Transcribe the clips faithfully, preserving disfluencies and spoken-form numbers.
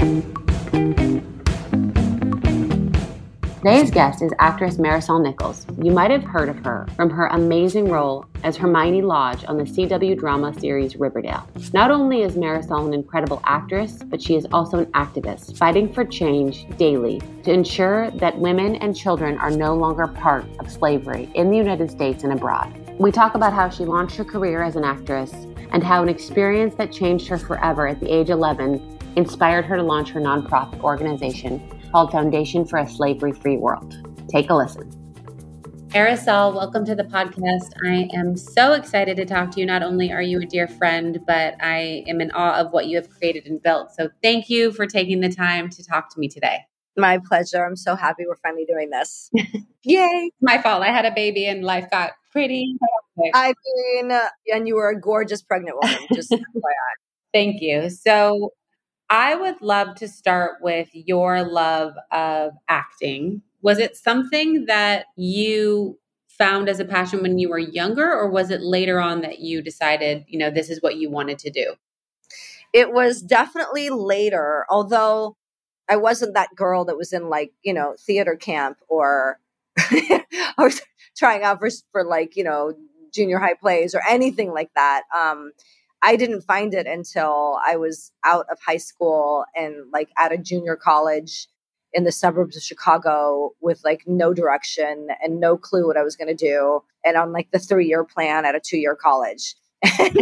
Today's guest is actress Marisol Nichols. You might have heard of her from her amazing role as Hermione Lodge on the C W drama series Riverdale. Not only is Marisol an incredible actress, but she is also an activist, fighting for change daily to ensure that women and children are no longer part of slavery in the United States and abroad. We talk about how she launched her career as an actress and how an experience that changed her forever at the age of eleven inspired her to launch her nonprofit organization called Foundation for a Slavery-Free World. Take a listen. Marisol, welcome to the podcast. I am so excited to talk to you. Not only are you a dear friend, but I am in awe of what you have created and built. So thank you for taking the time to talk to me today. My pleasure. I'm so happy we're finally doing this. Yay. My fault. I had a baby and life got pretty hectic. I mean, uh, and you were a gorgeous pregnant woman, just F Y I. Thank you. So I would love to start with your love of acting. Was it something that you found as a passion when you were younger, or was it later on that you decided, you know, this is what you wanted to do? It was definitely later, although I wasn't that girl that was in like, you know, theater camp or I was trying out for, for like, you know, junior high plays or anything like that. Um, I didn't find it until I was out of high school and like at a junior college in the suburbs of Chicago with like no direction and no clue what I was going to do. And on like the three-year plan at a two-year college. And,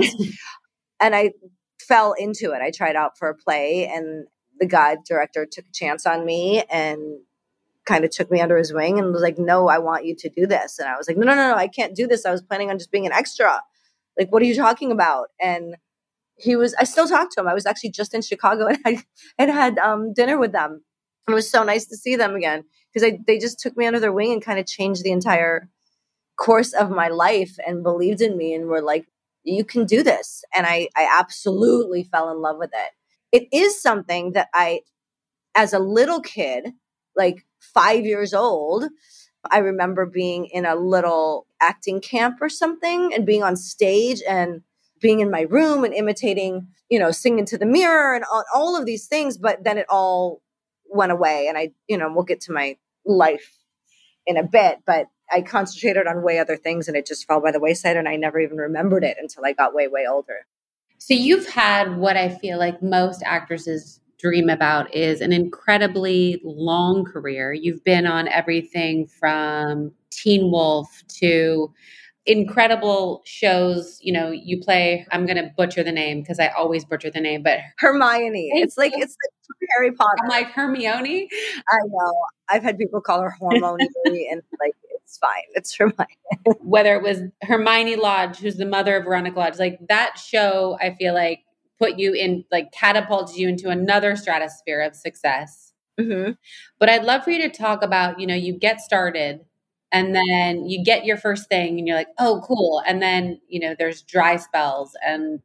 and I fell into it. I tried out for a play and the guide director took a chance on me and kind of took me under his wing and was like, no, I want you to do this. And I was like, no, no, no, no, I can't do this. I was planning on just being an extra. Like, what are you talking about? And he was, I still talk to him. I was actually just in Chicago and I and had um, dinner with them. It was so nice to see them again because they just took me under their wing and kind of changed the entire course of my life and believed in me and were like, you can do this. And I, I absolutely fell in love with it. It is something that I, as a little kid, like five years old, I remember being in a little acting camp or something and being on stage and being in my room and imitating, you know, singing to the mirror and all, all of these things. But then it all went away. And I, you know, we'll get to my life in a bit, but I concentrated on way other things and it just fell by the wayside. And I never even remembered it until I got way, way older. So you've had what I feel like most actresses dream about is an incredibly long career. You've been on everything from Teen Wolf to incredible shows. You know, you play, I'm going to butcher the name because I always butcher the name, but Hermione. It's like, it's like Harry Potter. I'm like Hermione. I know. I've had people call her Hormone and like, it's fine. It's Hermione. Whether it was Hermione Lodge, who's the mother of Veronica Lodge, like that show, I feel like put you in, like catapulted you into another stratosphere of success. Mm-hmm. But I'd love for you to talk about, you know, you get started and then you get your first thing and you're like, oh, cool. And then, you know, there's dry spells and.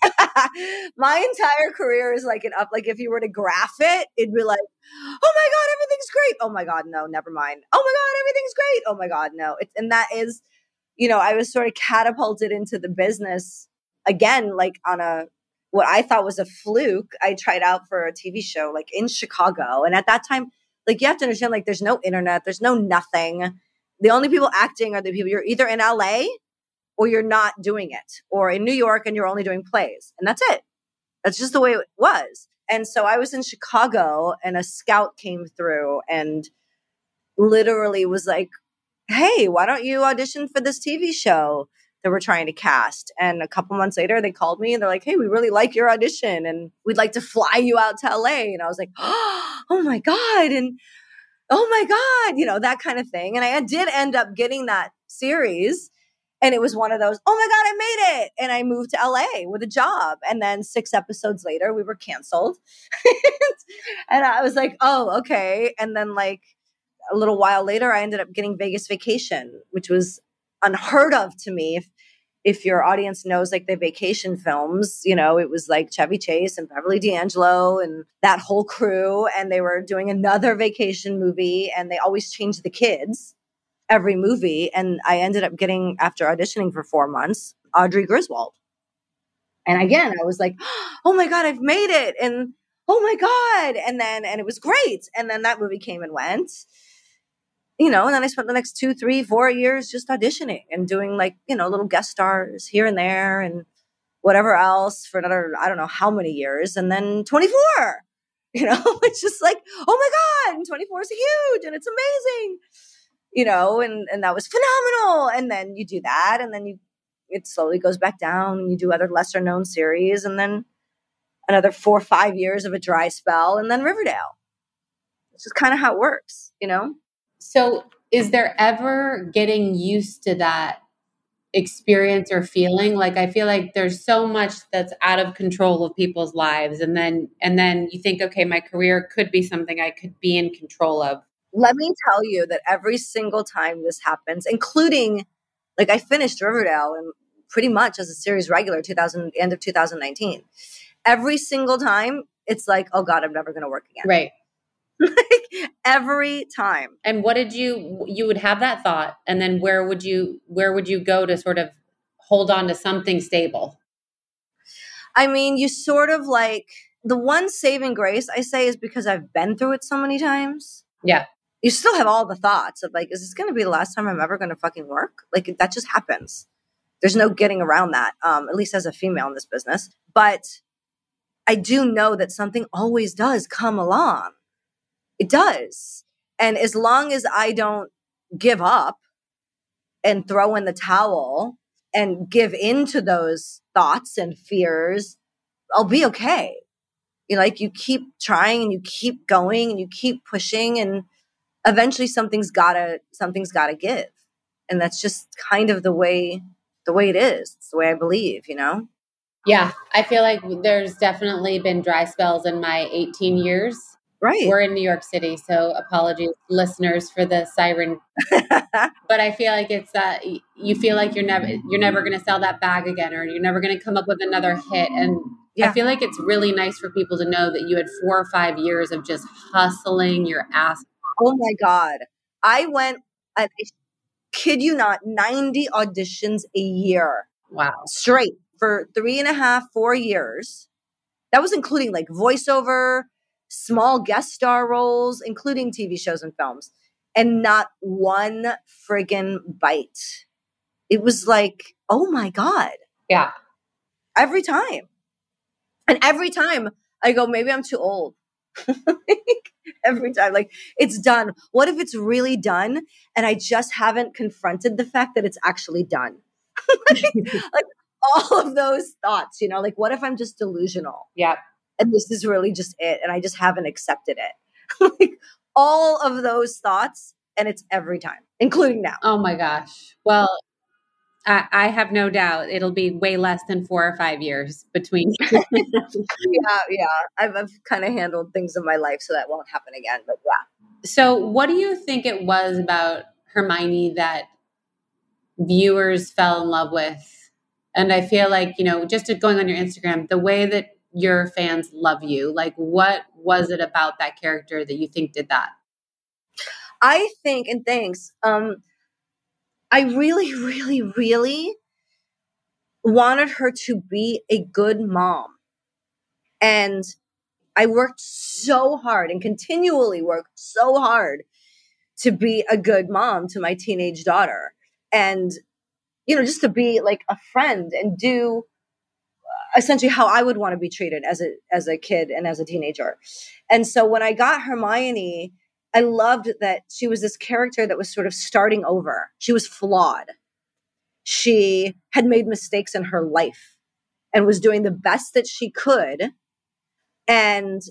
My entire career is like an up. Like if you were to graph it, it'd be like, oh my God, everything's great. Oh my God, no, never mind. Oh my God, everything's great. Oh my God, no. It's, and that is, you know, I was sort of catapulted into the business again, like on a, what I thought was a fluke. I tried out for a T V show like in Chicago. And at that time, like you have to understand, like there's no internet, there's no nothing. The only people acting are the people, you're either in L A or you're not doing it, or in New York and you're only doing plays. And that's it. That's just the way it was. And so I was in Chicago and a scout came through and literally was like, hey, why don't you audition for this T V show that we're trying to cast? And a couple months later, they called me and they're like, hey, we really like your audition and we'd like to fly you out to L A. And I was like, oh my God. And oh my God, you know, that kind of thing. And I did end up getting that series. And it was one of those, oh my God, I made it. And I moved to L A with a job. And then six episodes later, we were canceled. And I was like, oh, okay. And then like a little while later, I ended up getting Vegas Vacation, which was unheard of to me. If, if your audience knows like the vacation films, you know, it was like Chevy Chase and Beverly D'Angelo and that whole crew. And they were doing another vacation movie and they always changed the kids every movie. And I ended up getting, after auditioning for four months, Audrey Griswold. And again, I was like, oh my God, I've made it. And oh my God. And then, and it was great. And then that movie came and went, you know, and then I spent the next two, three, four years just auditioning and doing like, you know, little guest stars here and there and whatever else for another, I don't know how many years. And then twenty-four, you know, it's just like, oh my God, and twenty-four is huge and it's amazing, you know, and, and that was phenomenal. And then you do that and then you, it slowly goes back down and you do other lesser known series and then another four or five years of a dry spell and then Riverdale. It's just kind of how it works, you know? So is there ever getting used to that experience or feeling? Like, I feel like there's so much that's out of control of people's lives. And then, and then you think, okay, my career could be something I could be in control of. Let me tell you that every single time this happens, including like I finished Riverdale and pretty much as a series regular, two thousand, end of two thousand nineteen. Every single time it's like, oh God, I'm never going to work again. Right. Like every time. And what did you, you would have that thought. And then where would you, where would you go to sort of hold on to something stable? I mean, you sort of like the one saving grace I say is because I've been through it so many times. Yeah. You still have all the thoughts of like, is this going to be the last time I'm ever going to fucking work? Like that just happens. There's no getting around that. Um, at least as a female in this business. But I do know that something always does come along. It does. And as long as I don't give up and throw in the towel and give in to those thoughts and fears, I'll be okay. You know, like you keep trying and you keep going and you keep pushing and eventually something's gotta, something's gotta give. And that's just kind of the way, the way it is. It's the way I believe, you know? Yeah. I feel like there's definitely been dry spells in my eighteen years. Right. We're in New York City, so apologies, listeners, for the siren. But I feel like it's that uh, you feel like you're never you're never going to sell that bag again, or you're never going to come up with another hit. And yeah. I feel like it's really nice for people to know that you had four or five years of just hustling your ass. Oh my God! I went, I kid you not, ninety auditions a year. Wow, straight for three and a half, four years. That was including like voiceover, small guest star roles, including T V shows and films, and not one friggin' bite. It was like, oh my God. Yeah. Every time. And every time I go, maybe I'm too old. Every time, like, it's done. What if it's really done and I just haven't confronted the fact that it's actually done? like, like all of those thoughts, you know, like, what if I'm just delusional? Yeah. And this is really just it. And I just haven't accepted it. Like all of those thoughts. And it's every time, including now. Oh my gosh. Well, I, I have no doubt it'll be way less than four or five years between. yeah. Yeah. I've, I've kind of handled things in my life so that won't happen again. But yeah. So what do you think it was about Hermione that viewers fell in love with? And I feel like, you know, just going on your Instagram, the way that your fans love you, like what was it about that character that you think did that? I think, and thanks, um, I really, really, really wanted her to be a good mom. And I worked so hard and continually worked so hard to be a good mom to my teenage daughter. And, you know, just to be like a friend and do essentially how I would want to be treated as a, as a kid and as a teenager. And so when I got Hermione, I loved that she was this character that was sort of starting over. She was flawed. She had made mistakes in her life and was doing the best that she could and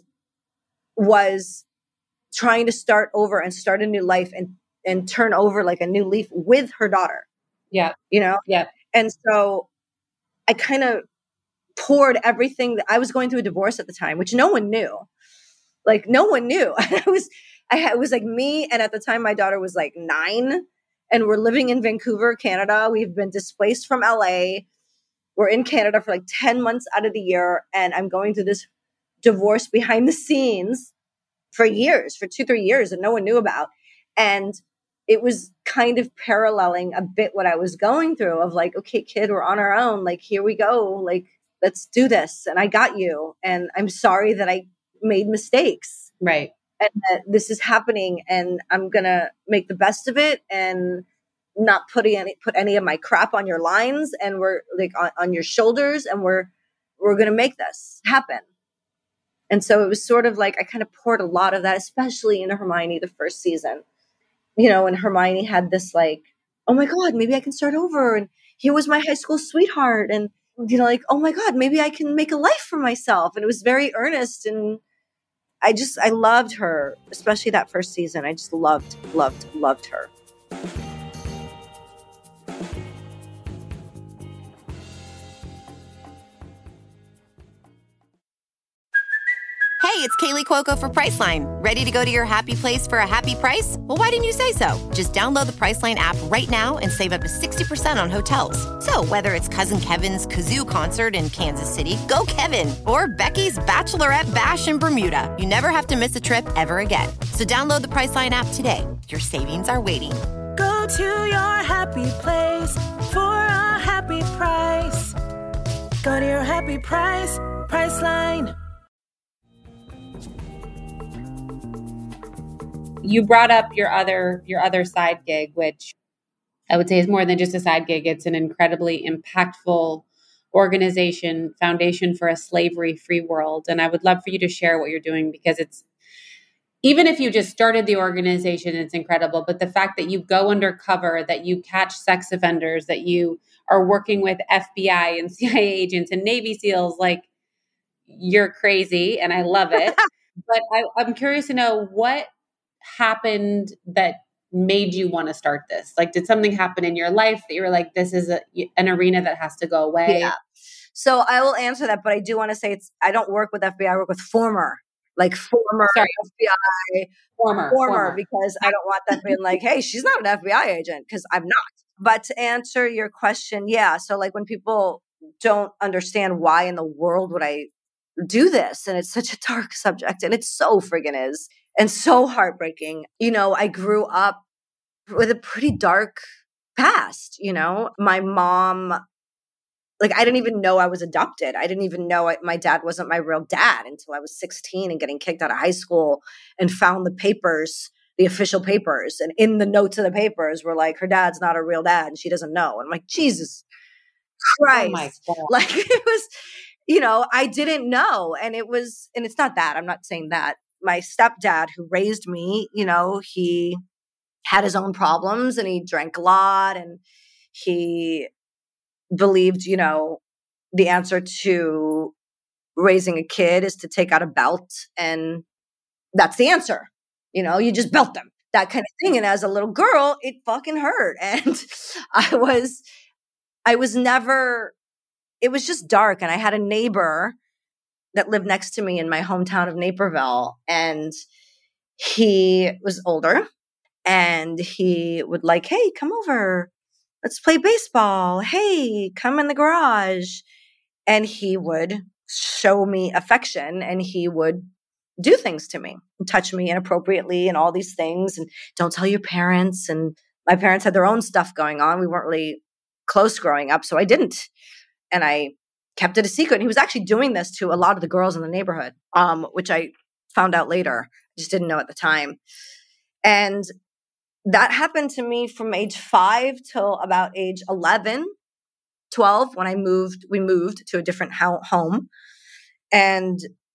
was trying to start over and start a new life and, and turn over like a new leaf with her daughter. Yeah. You know? Yeah. And so I kind of poured everything that I was going through a divorce at the time, which no one knew. Like no one knew. I was, I had, it was like me. And at the time my daughter was like nine and we're living in Vancouver, Canada. We've been displaced from L A. We're in Canada for like ten months out of the year. And I'm going through this divorce behind the scenes for years, for two, three years that no one knew about. And it was kind of paralleling a bit what I was going through of like, okay, kid, we're on our own. Like, here we go. Like, let's do this. And I got you. And I'm sorry that I made mistakes. Right. And that this is happening and I'm going to make the best of it and not putting any, put any of my crap on your lines and we're like on, on your shoulders and we're, we're going to make this happen. And so it was sort of like, I kind of poured a lot of that, especially into Hermione the first season, you know, and Hermione had this like, oh my God, maybe I can start over. And he was my high school sweetheart. And, you know, like, oh my God, maybe I can make a life for myself. And it was very earnest. And I just, I loved her, especially that first season. I just loved, loved, loved her. Hey, it's Kaylee Cuoco for Priceline. Ready to go to your happy place for a happy price? Well, why didn't you say so? Just download the Priceline app right now and save up to sixty percent on hotels. So whether it's Cousin Kevin's Kazoo Concert in Kansas City, go Kevin, or Becky's Bachelorette Bash in Bermuda, you never have to miss a trip ever again. So download the Priceline app today. Your savings are waiting. Go to your happy place for a happy price. Go to your happy price, Priceline. You brought up your other your other side gig, which I would say is more than just a side gig. It's an incredibly impactful organization, Foundation for a Slavery-Free World. And I would love for you to share what you're doing because it's, even if you just started the organization, it's incredible. But the fact that you go undercover, that you catch sex offenders, that you are working with F B I and C I A agents and Navy SEALs, like you're crazy and I love it. But I, I'm curious to know what happened that made you want to start this? Like, did something happen in your life that you were like, this is a, an arena that has to go away? Yeah. So I will answer that, but I do want to say it's, I don't work with F B I, I work with former, like former Sorry. F B I, Former, former, former. because I don't want that being like, hey, she's not an F B I agent, because I'm not. But to answer your question, yeah. So like when people don't understand why in the world would I do this, and it's such a dark subject, and it so friggin' is, and so heartbreaking. You know, I grew up with a pretty dark past, you know. My mom, like I didn't even know I was adopted. I didn't even know I, my dad wasn't my real dad until I was sixteen and getting kicked out of high school and found the papers, the official papers. And in the notes of the papers were like, her dad's not a real dad and she doesn't know. And I'm like, Jesus Christ. Oh my God. Like it was, you know, I didn't know. And it was, and it's not that, I'm not saying that. My stepdad who raised me, you know, he had his own problems and he drank a lot and he believed, you know, the answer to raising a kid is to take out a belt and that's the answer. You know, you just belt them, that kind of thing. And as a little girl, it fucking hurt. And I was, I was never, it was just dark. And I had a neighbor that lived next to me in my hometown of Naperville. And he was older and he would like, hey, come over. Let's play baseball. Hey, come in the garage. And he would show me affection and he would do things to me, touch me inappropriately and all these things. And don't tell your parents. And my parents had their own stuff going on. We weren't really close growing up. So I didn't. And I kept it a secret. And he was actually doing this to a lot of the girls in the neighborhood, um, which I found out later. I just didn't know at the time. And that happened to me from age five till about age eleven, twelve, when I moved, we moved to a different ho- home. And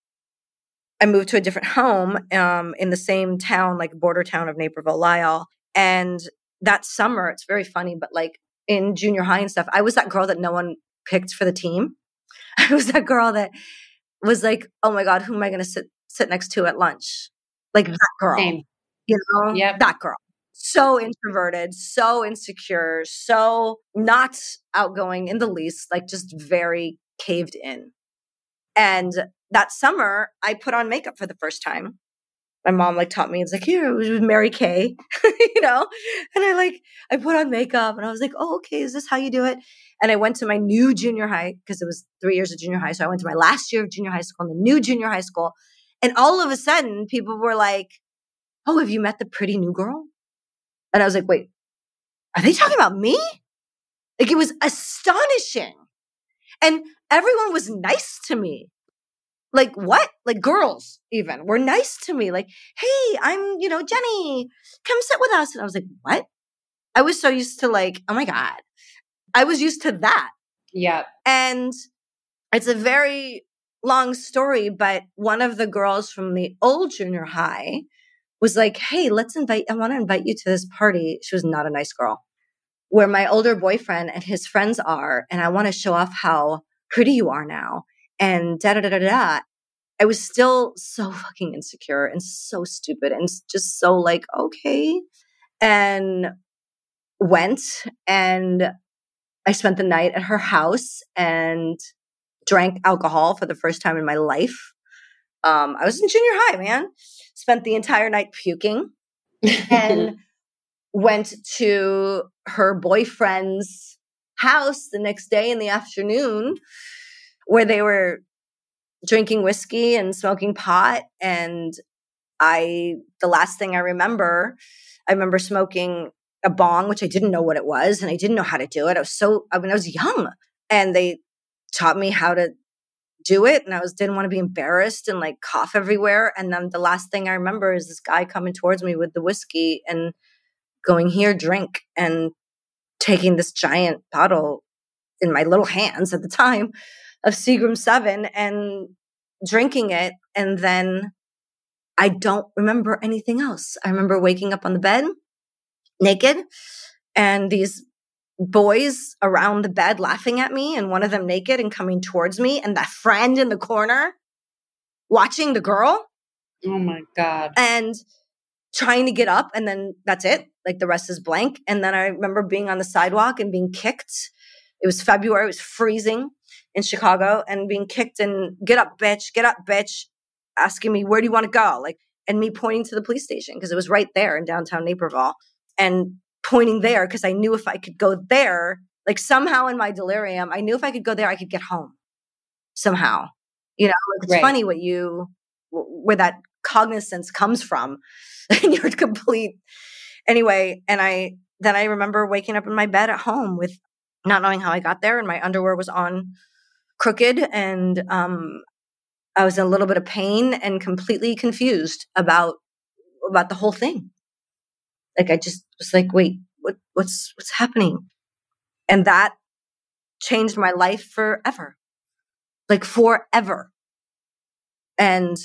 I moved to a different home um, in the same town, like border town of Naperville, Lisle. And that summer, it's very funny, but like in junior high and stuff, I was that girl that no one picked for the team. I was that girl that was like, oh my God, who am I going to sit sit next to at lunch? Like that girl, Same. you know, Yep. that girl. So introverted, so insecure, so not outgoing in the least, like just very caved in. And that summer, I put on makeup for the first time. My mom like taught me, it's like, here, it was with Mary Kay, you know? And I like, I put on makeup and I was like, oh, okay, is this how you do it? And I went to my new junior high because it was three years of junior high. So I went to my last year of junior high school and the new junior high school. And all of a sudden people were like, oh, have you met the pretty new girl? And I was like, wait, are they talking about me? Like it was astonishing. And everyone was nice to me. like what? Like girls even were nice to me. Like, hey, I'm, you know, Jenny, come sit with us. And I was like, what? I was so used to like, oh my God. I was used to that. Yeah. And it's a very long story, but one of the girls from the old junior high was like, hey, let's invite, I want to invite you to this party. She was not a nice girl, where my older boyfriend and his friends are. And I want to show off how pretty you are now. And da da da da da. I was still so fucking insecure and so stupid and just so like, okay. And went and I spent the night at her house and drank alcohol for the first time in my life. Um, I was in junior high, man. Spent the entire night puking and went to her boyfriend's house the next day in the afternoon where they were drinking whiskey and smoking pot. And I, the last thing I remember, I remember smoking a bong, which I didn't know what it was. And I didn't know how to do it. I was so, I mean, I was young and they taught me how to do it. And I was, didn't want to be embarrassed and like cough everywhere. And then the last thing I remember is this guy coming towards me with the whiskey and going, here, drink, and taking this giant bottle in my little hands at the time of Seagram seven and drinking it. And then I don't remember anything else. I remember waking up on the bed naked and these boys around the bed laughing at me and one of them naked and coming towards me and that friend in the corner watching the girl. Oh my God. And trying to get up and then that's it. Like the rest is blank. And then I remember being on the sidewalk and being kicked. It was February. It was freezing in Chicago and being kicked and get up, bitch, get up, bitch, asking me, where do you want to go? Like, and me pointing to the police station because it was right there in downtown Naperville and pointing there because I knew if I could go there, like somehow in my delirium, I knew if I could go there, I could get home somehow. You know, like it's right. funny what you, where that cognizance comes from and you're complete. Anyway, and I, then I remember waking up in my bed at home with not knowing how I got there and my underwear was on crooked and um, I was in a little bit of pain and completely confused about, about the whole thing. Like I just was like, wait, what, what's, what's happening? And that changed my life forever, like forever. And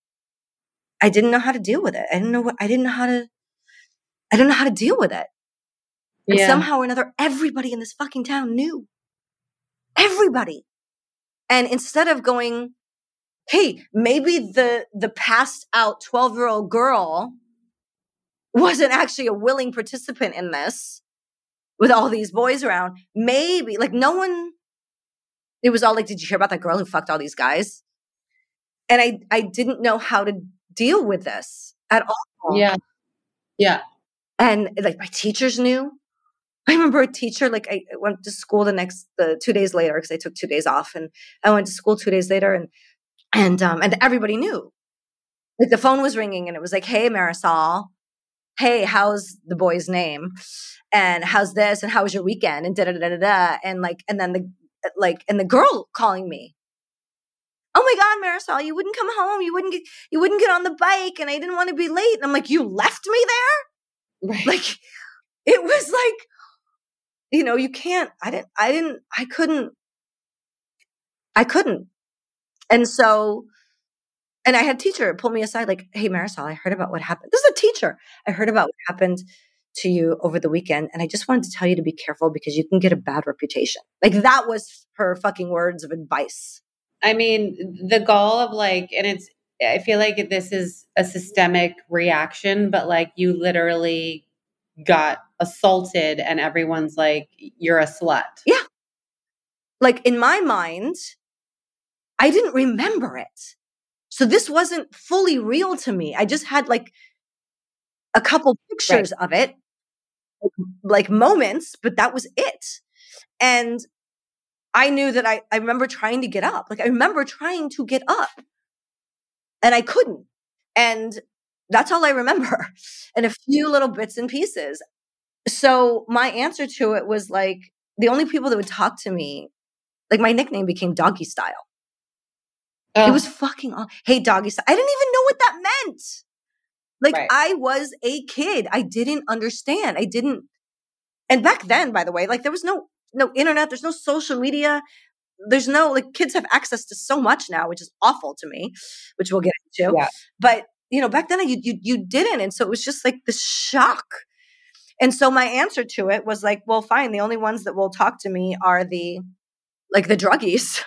I didn't know how to deal with it. I didn't know what, I didn't know how to, I didn't know how to deal with it. And yeah. somehow or another, everybody in this fucking town knew. Everybody. And instead of going, hey, maybe the, the passed out twelve year old girl wasn't actually a willing participant in this with all these boys around. Maybe like no one, it was all like, did you hear about that girl who fucked all these guys? And I, I didn't know how to deal with this at all. Yeah. Yeah. And like my teachers knew. I remember a teacher, like I went to school the next, the two days later, because I took two days off and I went to school two days later and, and, um, and everybody knew. Like the phone was ringing and it was like, hey, Marisol, hey, how's the boy's name? And how's this? And how was your weekend? And da da da da da. And like, and then the, like, and the girl calling me. Oh my God, Marisol, you wouldn't come home. You wouldn't get, you wouldn't get on the bike. And I didn't want to be late. And I'm like, you left me there? Right. Like, it was like, you know, you can't, I didn't, I didn't, I couldn't, I couldn't. And so, and I had a teacher pull me aside like, hey, Marisol, I heard about what happened. This is a teacher. I heard about what happened to you over the weekend. And I just wanted to tell you to be careful because you can get a bad reputation. Like that was her fucking words of advice. I mean, the goal of like, and it's, I feel like this is a systemic reaction, but like you literally got assaulted and everyone's like, you're a slut. Yeah. Like in my mind, I didn't remember it. So this wasn't fully real to me. I just had like a couple pictures right. of it, like, like moments, but that was it. And I knew that I, I remember trying to get up. Like I remember trying to get up and I couldn't. And that's all I remember. And a few little bits and pieces. So my answer to it was like, the only people that would talk to me, like my nickname became Doggy Style. It was fucking, aw- hey, doggy style. I didn't even know what that meant. Like, Right. I was a kid. I didn't understand. I didn't. And back then, by the way, like there was no, no internet. There's no social media. There's no, like, kids have access to so much now, which is awful to me, which we'll get into. Yeah. But, you know, back then you, you, you didn't. And so it was just like this shock. And so my answer to it was like, well, fine. The only ones that will talk to me are the, like the druggies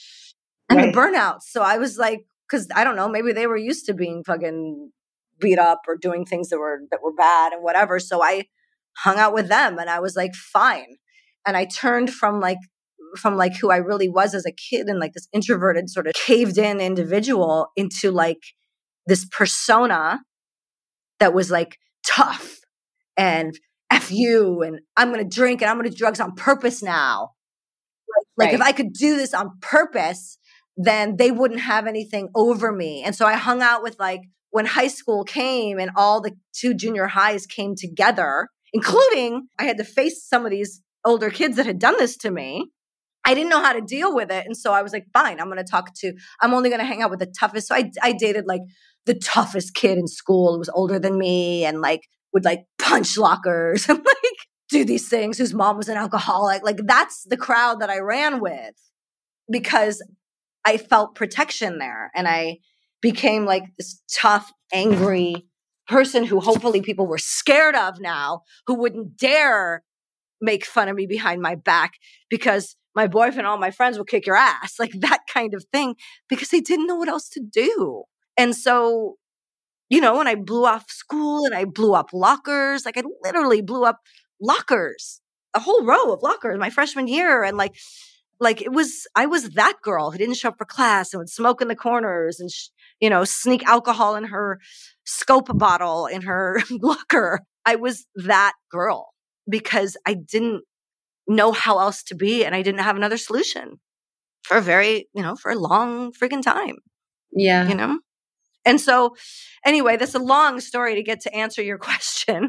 and Right. the burnouts. So I was like, cause I don't know, maybe they were used to being fucking beat up or doing things that were, that were bad and whatever. So I hung out with them and I was like, fine. And I turned from like, from like who I really was as a kid and like this introverted sort of caved in individual into like this persona that was like tough and F you and I'm going to drink and I'm going to do drugs on purpose now. Like, like if Right. I could do this on purpose, then they wouldn't have anything over me. And so I hung out with like when high school came and all the two junior highs came together, including I had to face some of these older kids that had done this to me. I didn't know how to deal with it. And so I was like, fine, I'm going to talk to, I'm only going to hang out with the toughest. So I, I dated like the toughest kid in school who was older than me and like would like punch lockers and like do these things whose mom was an alcoholic. Like that's the crowd that I ran with because I felt protection there. And I became like this tough, angry person who hopefully people were scared of now, who wouldn't dare make fun of me behind my back because my boyfriend and all my friends will kick your ass, like that kind of thing, because they didn't know what else to do. And so, you know, when I blew off school and I blew up lockers, like I literally blew up lockers, a whole row of lockers my freshman year. And like, like it was, I was that girl who didn't show up for class and would smoke in the corners and, sh- you know, sneak alcohol in her scope bottle in her locker. I was that girl because I didn't know how else to be. And I didn't have another solution for a very, you know, for a long freaking time, Yeah. you know? And so anyway, that's a long story to get to answer your question.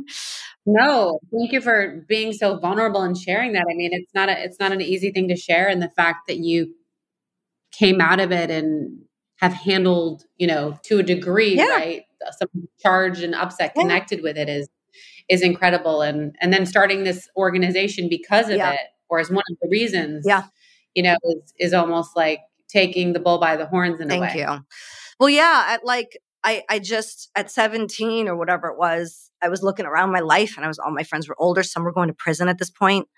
No, thank you for being so vulnerable and sharing that. I mean, it's not a, it's not an easy thing to share. And the fact that you came out of it and have handled, you know, to a degree, Yeah. right, some charge and upset Yeah. connected with it is, is incredible. And, and then starting this organization because of Yeah. it, or as one of the reasons, Yeah. you know, is, is almost like taking the bull by the horns in a way. Thank you. Well, yeah, at like, I, I just, at seventeen or whatever it was, I was looking around my life and I was, all my friends were older. Some were going to prison at this point.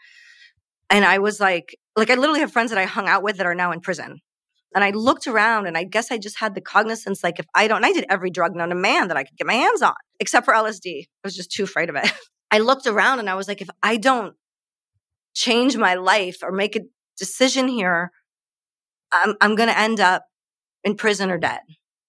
And I was like, like, I literally have friends that I hung out with that are now in prison. And I looked around and I guess I just had the cognizance, like if I don't, and I did every drug known to man that I could get my hands on, except for L S D. I was just too afraid of it. I looked around and I was like, if I don't change my life or make a decision here, I'm, I'm going to end up in prison or dead.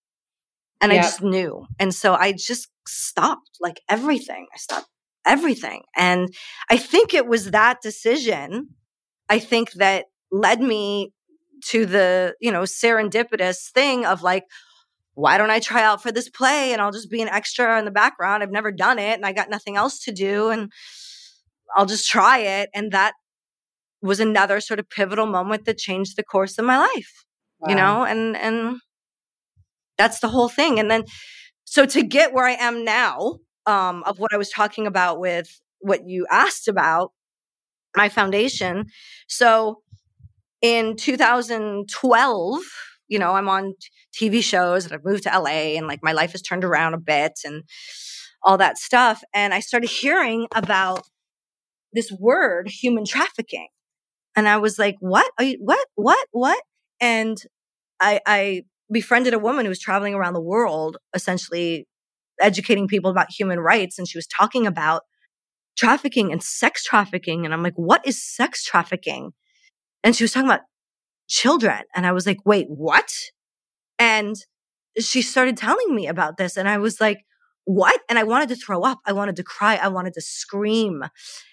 And Yeah. I just knew. And so I just stopped like everything. I stopped everything. And I think it was that decision, I think that led me to the, you know, serendipitous thing of like, why don't I try out for this play and I'll just be an extra in the background. I've never done it and I got nothing else to do and I'll just try it. And that was another sort of pivotal moment that changed the course of my life, Wow. you know, and, and that's the whole thing. And then, so to get where I am now, um, of what I was talking about with what you asked about, my foundation. So in two thousand twelve, you know, I'm on T V shows and I've moved to L A and like my life has turned around a bit and all that stuff. And I started hearing about this word, human trafficking. And I was like, what? Are you, what? What? What? And I, I befriended a woman who was traveling around the world, essentially educating people about human rights. And she was talking about trafficking and sex trafficking. And I'm like, what is sex trafficking? And she was talking about children. And I was like, wait, what? And she started telling me about this. And I was like, what? And I wanted to throw up. I wanted to cry. I wanted to scream.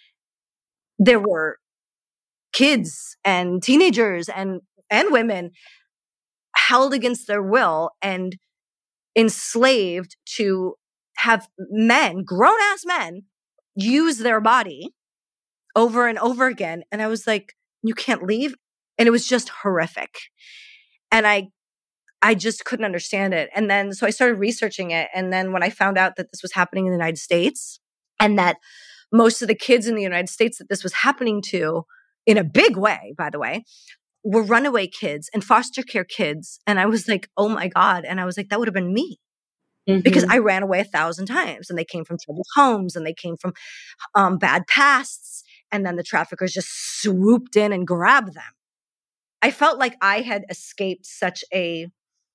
There were kids and teenagers and, and women held against their will and enslaved to have men, grown ass men, use their body over and over again. And I was like, you can't leave. And it was just horrific. And I, I just couldn't understand it. And then, so I started researching it. And then when I found out that this was happening in the United States and that most of the kids in the United States that this was happening to, in a big way, by the way, were runaway kids and foster care kids. And I was like, oh my God. And I was like, that would have been me. Mm-hmm. Because I ran away a thousand times and they came from troubled homes and they came from um, bad pasts. And then the traffickers just swooped in and grabbed them. I felt like I had escaped such a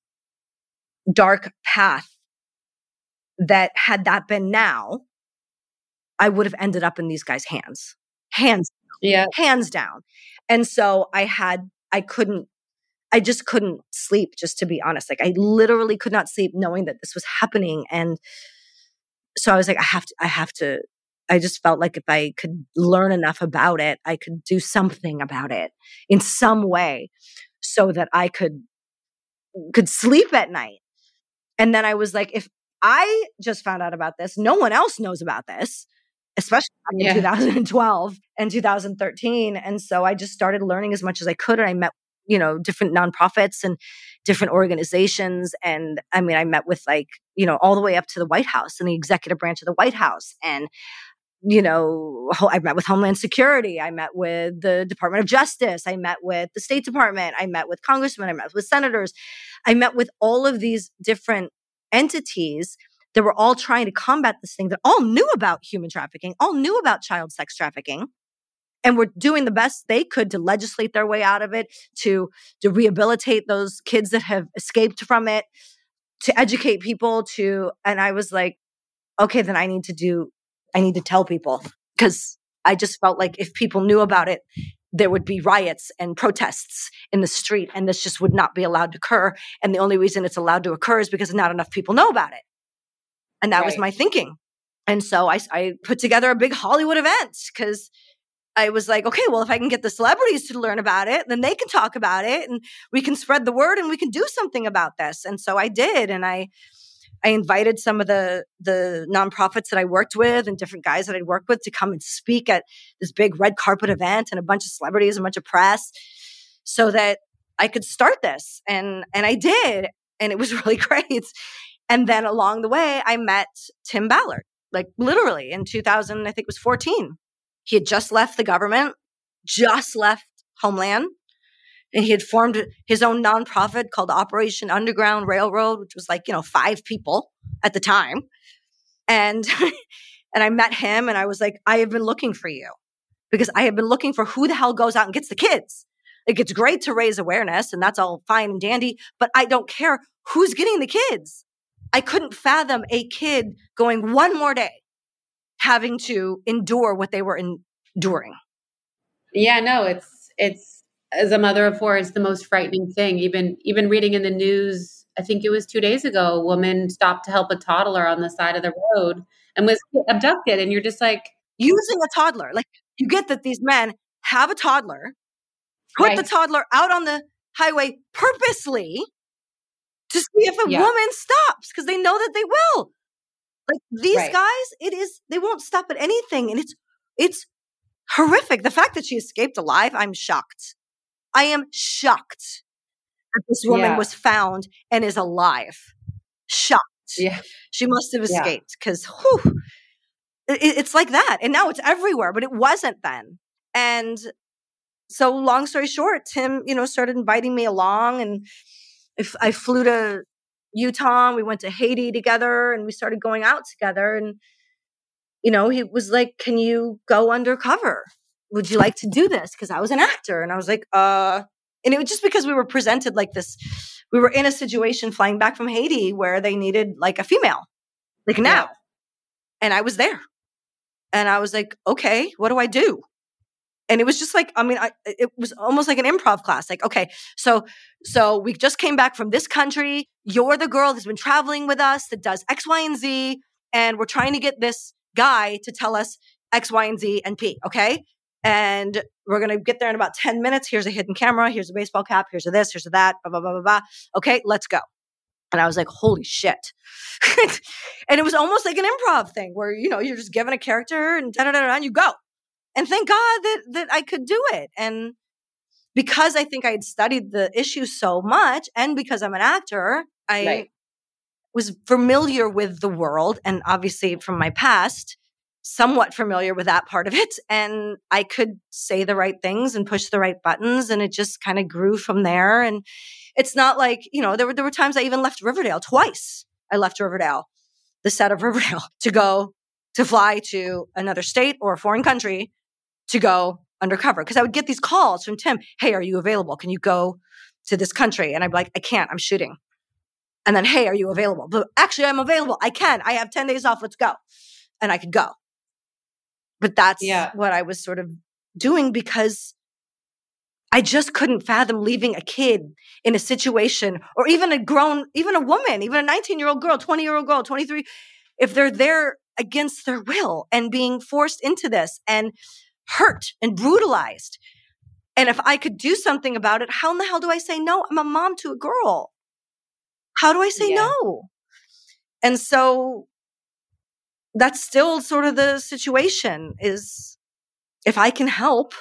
dark path that had that been now, I would have ended up in these guys' hands. Hands down. Yeah. Hands down. And so I had, I couldn't, I just couldn't sleep, just to be honest. Like I literally could not sleep knowing that this was happening. And so I was like, I have to, I have to, I just felt like if I could learn enough about it, I could do something about it in some way so that I could, could sleep at night. And then I was like, if I just found out about this, no one else knows about this, especially back in yeah. twenty twelve and two thousand thirteen. And so I just started learning as much as I could. And I met, you know, different nonprofits and different organizations. And I mean, I met with like, you know, all the way up to the White House and the executive branch of the White House. And, you know, I met with Homeland Security. I met with the Department of Justice. I met with the State Department. I met with congressmen. I met with senators. I met with all of these different entities that were all trying to combat this thing, that all knew about human trafficking, all knew about child sex trafficking, and were doing the best they could to legislate their way out of it, to, to rehabilitate those kids that have escaped from it, to educate people to, and I was like, okay, then I need to do, I need to tell people, because I just felt like if people knew about it, there would be riots and protests in the street, and this just would not be allowed to occur. And the only reason it's allowed to occur is because not enough people know about it. And that right. was my thinking. And so I, I put together a big Hollywood event because I was like, okay, well, if I can get the celebrities to learn about it, then they can talk about it and we can spread the word and we can do something about this. And so I did. And I I invited some of the, the nonprofits that I worked with and different guys that I'd worked with to come and speak at this big red carpet event, and a bunch of celebrities, a bunch of press, so that I could start this. And, and I did. And it was really great. And then along the way, I met Tim Ballard, like literally in two thousand, I think it was fourteen. He had just left the government, just left Homeland. And he had formed his own nonprofit called Operation Underground Railroad, which was like, you know, five people at the time. And, and I met him and I was like, I have been looking for you, because I have been looking for who the hell goes out and gets the kids. Like, it's great to raise awareness and that's all fine and dandy, but I don't care who's getting the kids. I couldn't fathom a kid going one more day having to endure what they were enduring. Yeah, no, it's, it's, as a mother of four, it's the most frightening thing. Even even reading in the news, I think it was two days ago, a woman stopped to help a toddler on the side of the road and was abducted. And you're just like, using a toddler. Like, you get that these men have a toddler, put right. the toddler out on the highway purposely to see if a yeah. woman stops, because they know that they will. Like, these right. guys, it is, they won't stop at anything. And it's, it's horrific. The fact that she escaped alive, I'm shocked. I am shocked that this woman yeah. was found and is alive. Shocked. Yeah. She must have escaped, because yeah. it, it's like that. And now it's everywhere, but it wasn't then. And so long story short, Tim, you know, started inviting me along, and if I flew to Utah, we went to Haiti together, and we started going out together. And, you know, he was like, can you go undercover? Would you like to do this? Because I was an actor. And I was like, uh, and it was just because we were presented like this. We were in a situation flying back from Haiti where they needed like a female, like now. Yeah. And I was there. And I was like, okay, what do I do? And it was just like, I mean, I, it was almost like an improv class. Like, okay, so, so we just came back from this country. You're the girl that's been traveling with us that does X, Y, and Z. And we're trying to get this guy to tell us X, Y, and Z and P. Okay. And we're going to get there in about ten minutes. Here's a hidden camera. Here's a baseball cap. Here's a this. Here's a that. Blah, blah, blah, blah, blah. Okay, let's go. And I was like, holy shit. And it was almost like an improv thing where, you know, you're just given a character and da da da da, and you go. And thank God that that I could do it. And because I think I had studied the issue so much, and because I'm an actor, I Right. was familiar with the world, and obviously from my past, somewhat familiar with that part of it. And I could say the right things and push the right buttons, and it just kind of grew from there. And it's not like, you know, there were there were times I even left Riverdale twice. I left Riverdale, the set of Riverdale, to go to fly to another state or a foreign country to go undercover. Because I would get these calls from Tim. Hey, are you available? Can you go to this country? And I'd be like, I can't, I'm shooting. And then, hey, are you available? But actually, I'm available. I can. I have ten days off. Let's go. And I could go. But that's Yeah. what I was sort of doing because I just couldn't fathom leaving a kid in a situation, or even a grown, even a woman, even a nineteen-year-old girl, twenty-year-old girl, twenty-three, if they're there against their will and being forced into this and hurt and brutalized. And if I could do something about it, how in the hell do I say no? I'm a mom to a girl. How do I say Yeah. no? And so that's still sort of the situation is if I can help,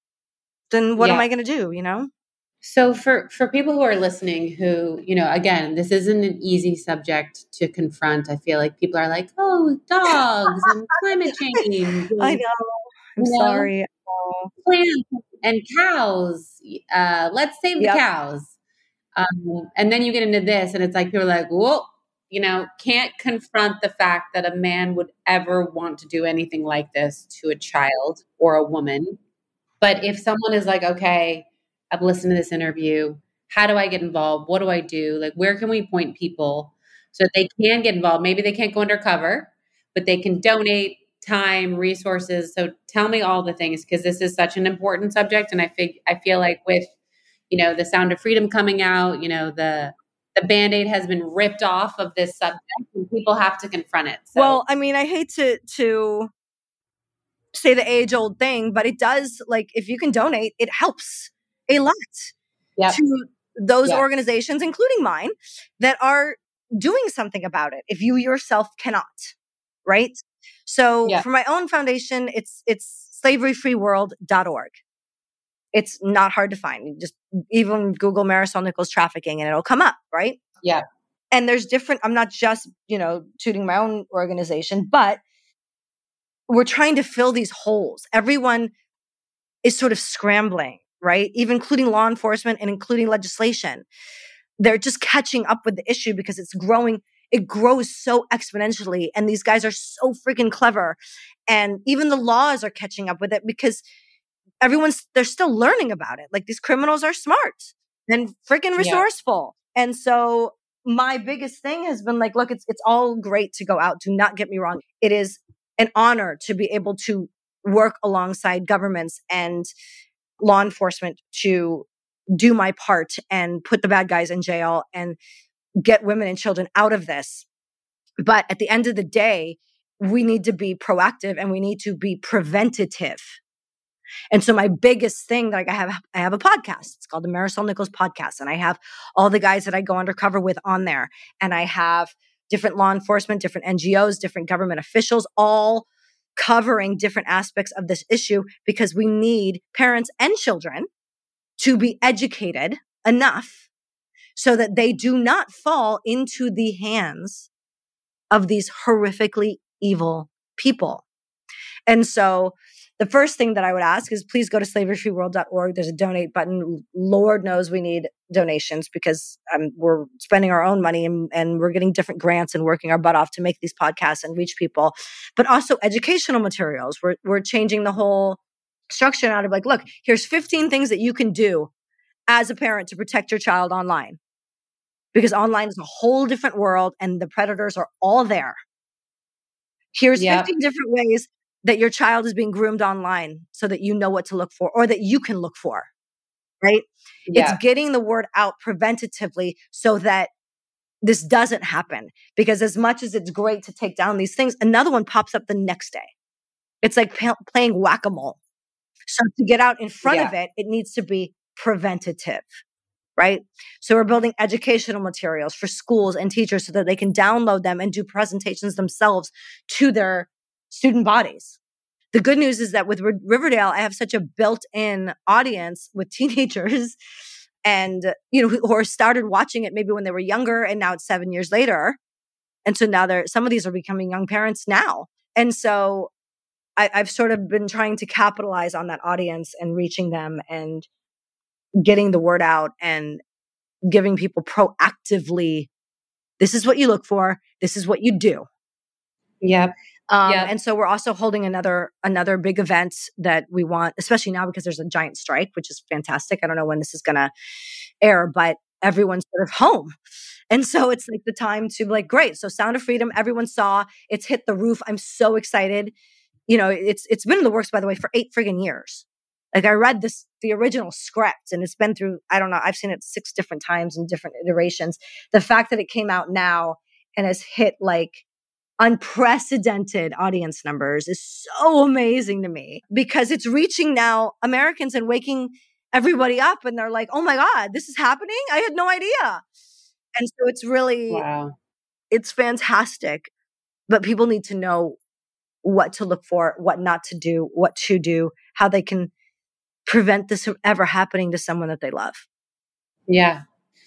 then what am Yeah. I going to do, you know? So for, for people who are listening who, you know, again, this isn't an easy subject to confront. I feel like people are like, oh, dogs and climate change. I And, know. I'm you know, sorry. Oh. plants and cows. Uh, let's save Yep. the cows. Um, and then you get into this and it's like, people are like, whoa, you know, can't confront the fact that a man would ever want to do anything like this to a child or a woman. But if someone is like, okay, I've listened to this interview, how do I get involved? What do I do? Like, where can we point people so that they can get involved? Maybe they can't go undercover, but they can donate time, resources. So tell me all the things, because this is such an important subject. And I think, I feel like with, you know, the Sound of Freedom coming out, you know, the, the Band-Aid has been ripped off of this subject and people have to confront it. So, Well, I mean, I hate to, to say the age old thing, but it does, like, if you can donate, it helps a lot yep. to those Yep. organizations, including mine, that are doing something about it. If you yourself cannot, right? So Yep. for my own foundation, it's, it's slavery free world dot org. It's not hard to find. You just even Google Marisol Nichols trafficking and it'll come up, right? Yeah. And there's different, I'm not just, you know, tooting my own organization, but we're trying to fill these holes. Everyone is sort of scrambling, right? Even including law enforcement and including legislation. They're just catching up with the issue because it's growing. It grows so exponentially. And these guys are so freaking clever. And even the laws are catching up with it because everyone's, they're still learning about it. Like these criminals are smart and freaking resourceful. Yeah. And so my biggest thing has been like, look, it's, it's all great to go out. Do not get me wrong. It is an honor to be able to work alongside governments and law enforcement to do my part and put the bad guys in jail and get women and children out of this. But at the end of the day, we need to be proactive and we need to be preventative. And so my biggest thing, like I have, I have a podcast. It's called the Marisol Nichols Podcast. And I have all the guys that I go undercover with on there. And I have different law enforcement, different N G Os, different government officials, all covering different aspects of this issue because we need parents and children to be educated enough so that they do not fall into the hands of these horrifically evil people. And so the first thing that I would ask is please go to slavery free world dot org. There's a donate button. Lord knows we need donations because um, we're spending our own money and, and we're getting different grants and working our butt off to make these podcasts and reach people, but also educational materials. We're, we're changing the whole structure now to be like, look, here's fifteen things that you can do as a parent to protect your child online. Because online is a whole different world and the predators are all there. Here's yep. fifteen different ways that your child is being groomed online so that you know what to look for or that you can look for, right? Yeah. It's getting the word out preventatively so that this doesn't happen. Because as much as it's great to take down these things, another one pops up the next day. It's like p- playing whack-a-mole. So to get out in front yeah. of it, it needs to be preventative, right? So we're building educational materials for schools and teachers so that they can download them and do presentations themselves to their student bodies the good news is that with R- Riverdale, I have such a built-in audience with teenagers and, you know, who, who started watching it maybe when they were younger, and now it's seven years later. And so now they're, some of these are becoming young parents now. And so I, I've sort of been trying to capitalize on that audience and reaching them and getting the word out and giving people proactively, this is what you look for. This is what you do. Yep. Um, yep. And so we're also holding another another big event that we want, especially now because there's a giant strike, which is fantastic. I don't know when this is going to air, but everyone's sort of home. And so it's like the time to be like, great. So Sound of Freedom, everyone saw, it's hit the roof. I'm so excited. You know, it's it's been in the works, by the way, for eight friggin' years. Like I read this, the original script, and it's been through, I don't know, I've seen it six different times in different iterations. The fact that it came out now and has hit like unprecedented audience numbers is so amazing to me, because it's reaching now Americans and waking everybody up, and they're like, oh my God, this is happening? I had no idea. And so it's really, wow. It's fantastic, but people need to know what to look for, what not to do, what to do, how they can prevent this from ever happening to someone that they love. Yeah.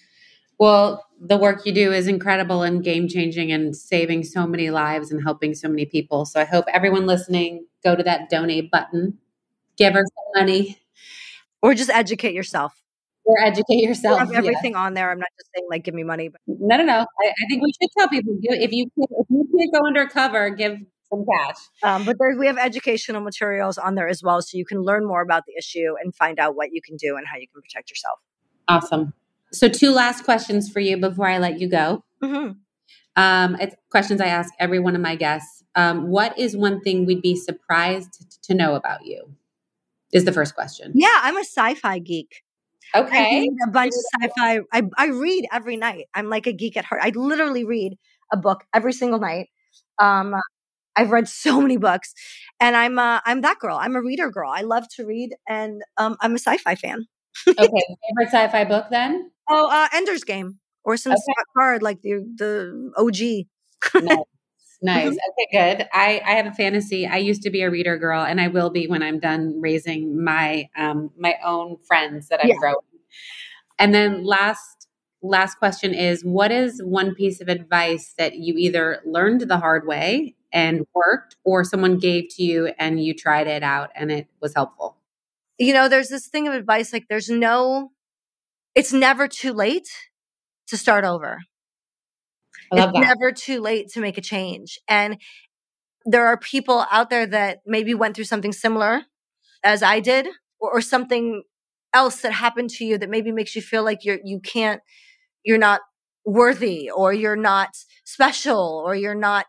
Well, the work you do is incredible and game-changing and saving so many lives and helping so many people. So I hope everyone listening, go to that donate button, give her some money. Or just educate yourself. Or educate yourself. I have everything yeah. on there. I'm not just saying like, give me money. But no, no, no. I, I think we should tell people, if you, if you can't go undercover, give some cash. Um, but there, we have educational materials on there as well, so you can learn more about the issue and find out what you can do and how you can protect yourself. Awesome. So two last questions for you before I let you go. Mm-hmm. Um, it's questions I ask every one of my guests. Um, what is one thing we'd be surprised to know about you? Is the first question. Yeah, I'm a sci-fi geek. Okay. I read a bunch of sci-fi. I, I read every night. I'm like a geek at heart. I literally read a book every single night. Um, I've read so many books, and I'm uh, I'm that girl. I'm a reader girl. I love to read, and um, I'm a sci-fi fan. Okay, favorite sci-fi book then? Oh, uh, Ender's Game, or some okay. Scott Card, like the the O G. Nice, nice. Okay, good. I I have a fantasy. I used to be a reader girl, and I will be when I'm done raising my um my own friends that I'm yeah. growing. And then last last question is, what is one piece of advice that you either learned the hard way and worked, or someone gave to you and you tried it out and it was helpful? You know, there's this thing of advice, like there's no, it's never too late to start over. I love it's that. never too late to make a change. And there are people out there that maybe went through something similar as I did, or, or something else that happened to you that maybe makes you feel like you're, you can't, you're not worthy, or you're not special, or you're not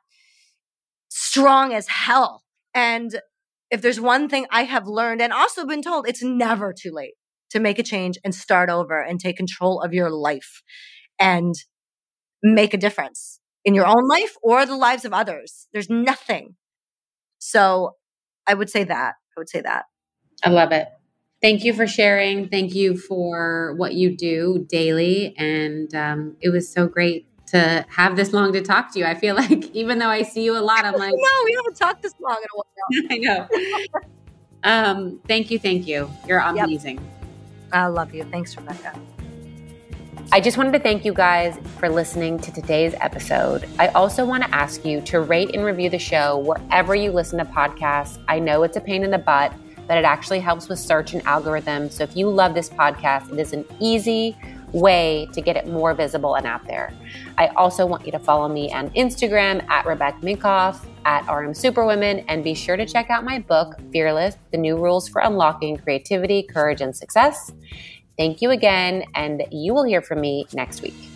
strong as hell. And if there's one thing I have learned and also been told, it's never too late to make a change and start over and take control of your life and make a difference in your own life or the lives of others. There's nothing. So I would say that. I would say that. I love it. Thank you for sharing. Thank you for what you do daily. And um, it was so great to have this long to talk to you. I feel like even though I see you a lot, I'm like, no, we haven't talked this long in a while. I know. um, thank you. Thank you. You're amazing. Yep. I love you. Thanks, Rebecca. I just wanted to thank you guys for listening to today's episode. I also want to ask you to rate and review the show wherever you listen to podcasts. I know it's a pain in the butt, but it actually helps with search and algorithms. So if you love this podcast, it is an easy way to get it more visible and out there. I also want you to follow me on Instagram at Rebecca Minkoff, at R M Superwomen, and be sure to check out my book, Fearless, The New Rules for Unlocking Creativity, Courage, and Success. Thank you again, and you will hear from me next week.